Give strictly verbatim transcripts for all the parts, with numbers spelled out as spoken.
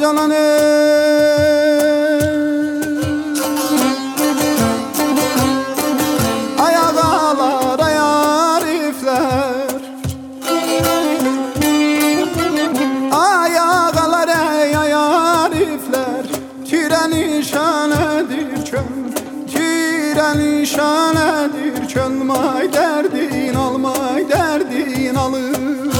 Anan ayağalar ayarifler, ayağalar ey ayarifler, tire nişanedir çöl, tire nişanedir çöl. May derdin almay derdin alır.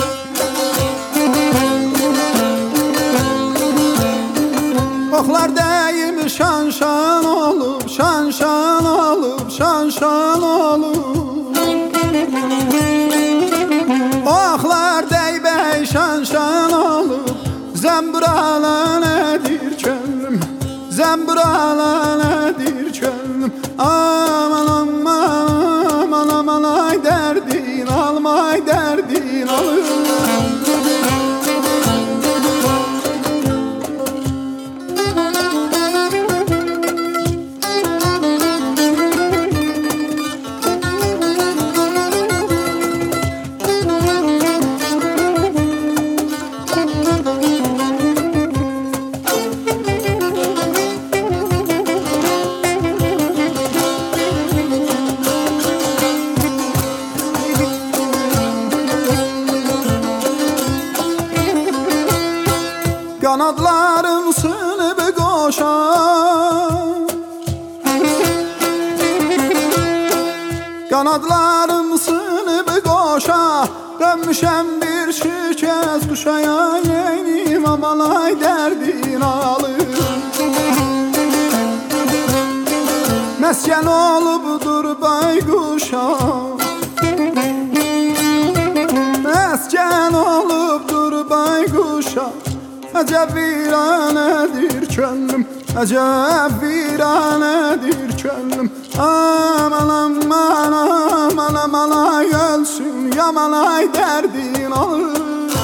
Oklar deyim şan şan olup, şan şan olup, şan şan olup. Oklar dey bey şan şan olup, zemburalar nedir çölüm, zemburalar nedir çölüm. Aman aman aman aman ay derdin almay derdin alır. Kanatlarım sınıp koşar, kanatlarım sınıp koşar. Dönmüşem bir şirkez kuşaya, yeğenim aman ay derdin alır. Mesken olup dur baykuşa, mesken olup dur baykuşa. Acep viranedir çölüm, acep viranedir çölüm. Aman aman aman aman ay ölsün, yaman ay derdin alır.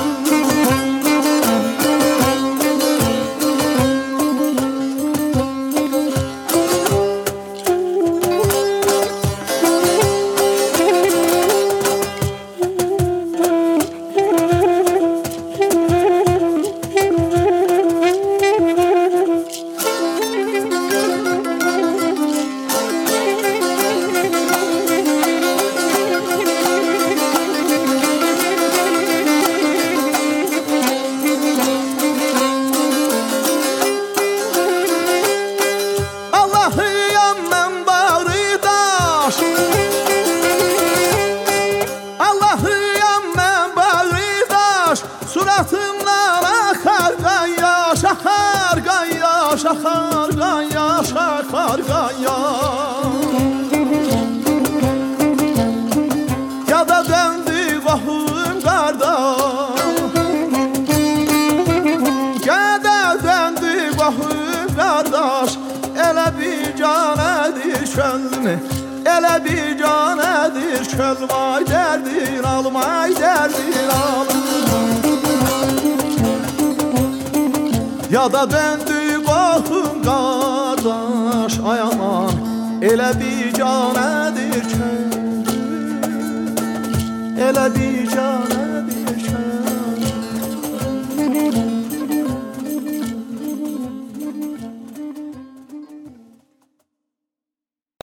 Suratımdan akar gayyaş, akar gayyaş, akar gayyaş, akar gayyaş. Ya da döndü vahum kardeş, ya da döndü vahum kardeş. Ele bir canedir çöl, ele bir canedir çöl. May derdin almay derdin al. Ya da döndü korkum kardeş, ay aman ele bir canedir çöl, ele bir can.